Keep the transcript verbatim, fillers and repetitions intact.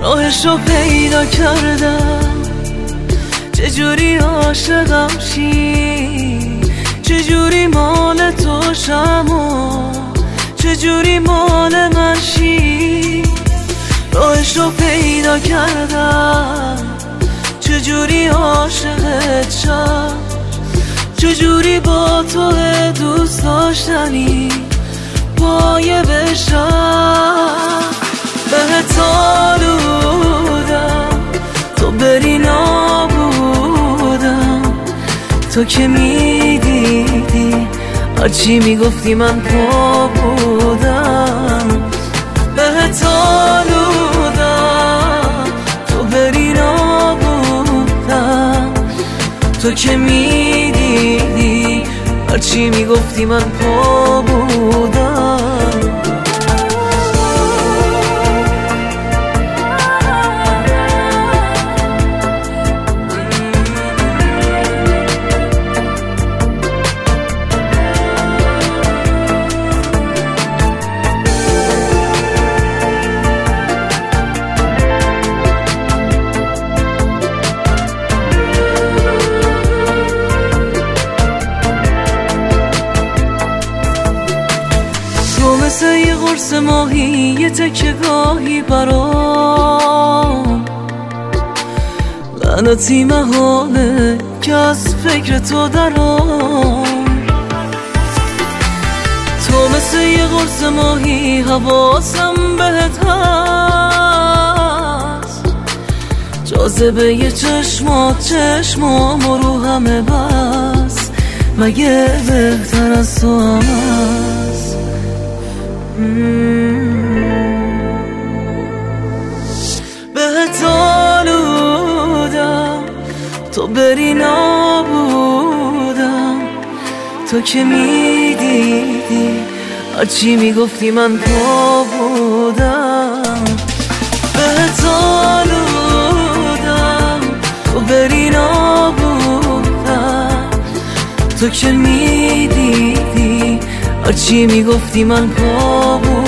راهش رو پیدا کردم، چجوری عاشقم شی، چجوری مال تو شم و چجوری مال من شی. راهش رو پیدا کردم، چجوری عاشقت شم، چجوری با تو دوست داشتنی پایه بشم. بهت آلودم تو بری نابودم، تو که میدیدی هرچی میگفتی من پا بودم. بهت آلودم تو بری نابودم، تو که میدیدی هرچی میگفتی من پا بودم. تو مثل یه قرص ماهی، یه تکه گاهی برام، لعنتی محاله که از فکر تو درام. تو مثل یه قرص ماهی، حواسم بهت هست، جاذبه یه چشمات چشمام و رو همه بس، مگه بهتر از تو هم هست؟ بهت آلودم تو بری نابودم، تو که میدیدی هرچی میگفتی من پا بودم. بهت آلودم تو بری نابودم، تو که میدیدی هرچی میگفتی من پا بودم.